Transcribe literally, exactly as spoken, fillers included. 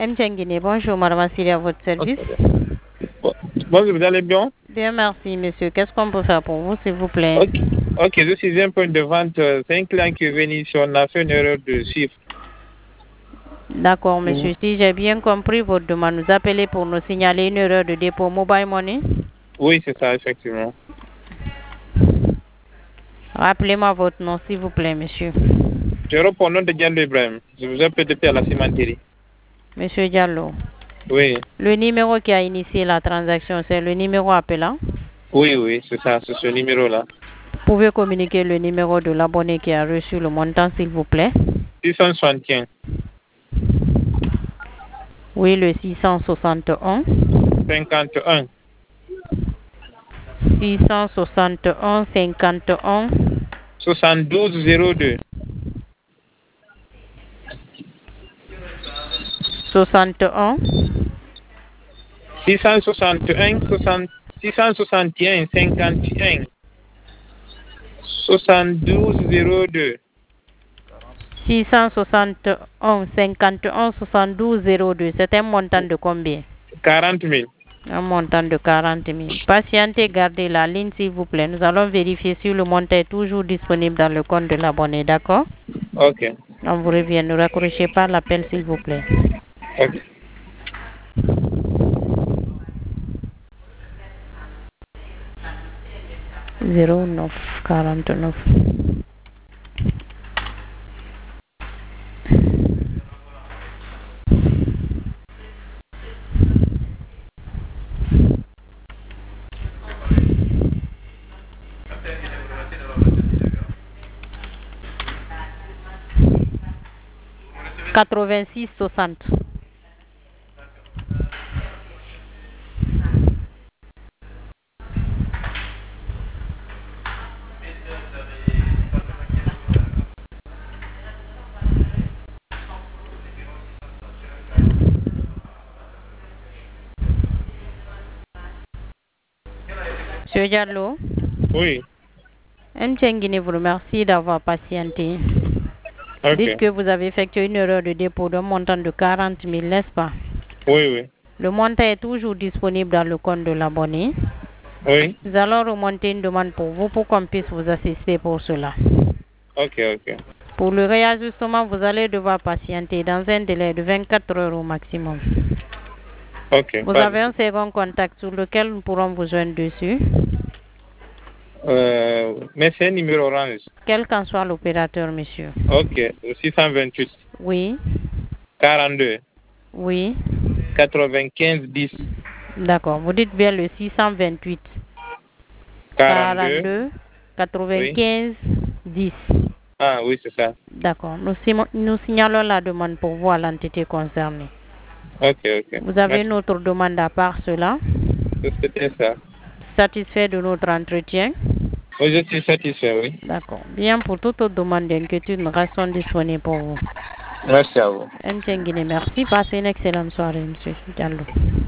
M. Tchenguine, bonjour, madame Assili, à votre service. Bon, bonjour, vous allez bien? Bien, merci, monsieur. Qu'est-ce qu'on peut faire pour vous, s'il vous plaît? Ok, ok, je suis un point de vente. C'est un client qui est venu ici, on a fait une erreur de chiffre. D'accord, monsieur. Si j'ai bien compris votre demande, nous appelez pour nous signaler une erreur de dépôt mobile money? Oui, c'est ça, effectivement. Rappelez-moi votre nom, s'il vous plaît, monsieur. Je réponds au nom de Diallo Ibrahim. Je vous appelle depuis à la cimenterie. Monsieur Diallo. Oui. Le numéro qui a initié la transaction, c'est le numéro appelant? Oui, oui, c'est ça, c'est ce numéro-là. Vous pouvez communiquer le numéro de l'abonné qui a reçu le montant, s'il vous plaît? six cent soixante et un. Oui, le six cent soixante et un. cinquante et un. six cent soixante et un, cinquante et un. soixante-douze zéro deux. soixante et un. six cent soixante et un, six cent soixante et un, cinquante et un. soixante-douze zéro deux. six cent soixante et un, cinquante et un, soixante-douze zéro deux. C'est un montant de combien? quarante mille. Un montant de quarante mille. Patientez, gardez la ligne, s'il vous plaît. Nous allons vérifier si le montant est toujours disponible dans le compte de l'abonné, d'accord? Ok. On vous revient. Ne raccrochez pas l'appel, s'il vous plaît. Ok. zéro neuf quarante-neuf. quatre-vingt-six soixante. Monsieur Diallo. Oui. M. Tchenguine vous remercie d'avoir patienté. Ok. Dites que vous avez effectué une erreur de dépôt d'un montant de quarante mille, n'est-ce pas? Oui, oui. Le montant est toujours disponible dans le compte de l'abonné. Oui. Nous allons remonter une demande pour vous pour qu'on puisse vous assister pour cela. Ok, ok. Pour le réajustement, vous allez devoir patienter dans un délai de vingt-quatre heures au maximum. Ok. Vous avez un second contact sur lequel nous pourrons vous joindre dessus? Euh, mais c'est un numéro orange. Quel qu'en soit l'opérateur, monsieur. Ok. six cent vingt-huit. Oui. quarante-deux. Oui. quatre-vingt-quinze dix. D'accord. Vous dites bien le six cent vingt-huit. quarante-deux. quarante-deux. quatre-vingt-quinze dix. Ah oui, c'est ça. D'accord. Nous, nous signalons la demande pour vous à l'entité concernée. Ok, ok. Vous avez Merci. notre demande à part cela? C'était ça. Satisfait de notre entretien? Oui, je suis satisfait, oui. D'accord. Bien, pour toute autre demande d'inquiétude, nous restons disponibles pour vous. Merci à vous. M. Tchenguine, merci. Passez une excellente soirée, monsieur Diallo.